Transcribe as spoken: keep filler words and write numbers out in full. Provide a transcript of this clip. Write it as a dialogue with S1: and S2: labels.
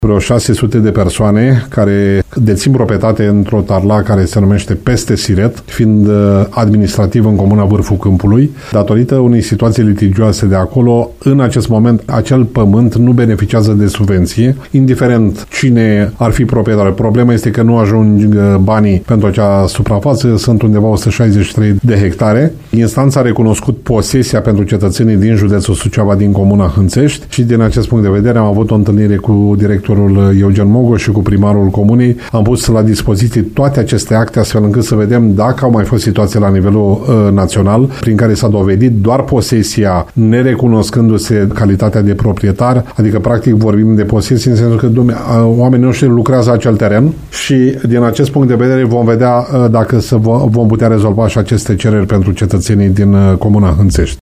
S1: vreo șase sute de persoane care dețin proprietate într-o tarla care se numește Peste Siret, fiind administrativ în comuna Vârful Câmpului. Datorită unei situații litigioase de acolo, în acest moment acel pământ nu beneficiază de subvenție, indiferent cine ar fi proprietar. Problema este că nu ajung banii pentru acea suprafață, sunt undeva o sută șaizeci și trei de hectare. Instanța a recunoscut posesia pentru cetățenii din județul Suceava, din comuna Hânțești, și din acest punct de vedere am avut o întâlnire cu directorul Eugen Mogoș și cu primarul comunei. Am pus la dispoziție toate aceste acte astfel încât să vedem dacă au mai fost situații la nivelul uh, național prin care s-a dovedit doar posesia nerecunoscându-se calitatea de proprietar, adică practic vorbim de posesie în sensul că dumne, uh, oamenii noștri lucrează acel teren și din acest punct de vedere vom vedea uh, dacă să vom putea rezolva și aceste cereri pentru cetățenii din uh, comuna Hânțești.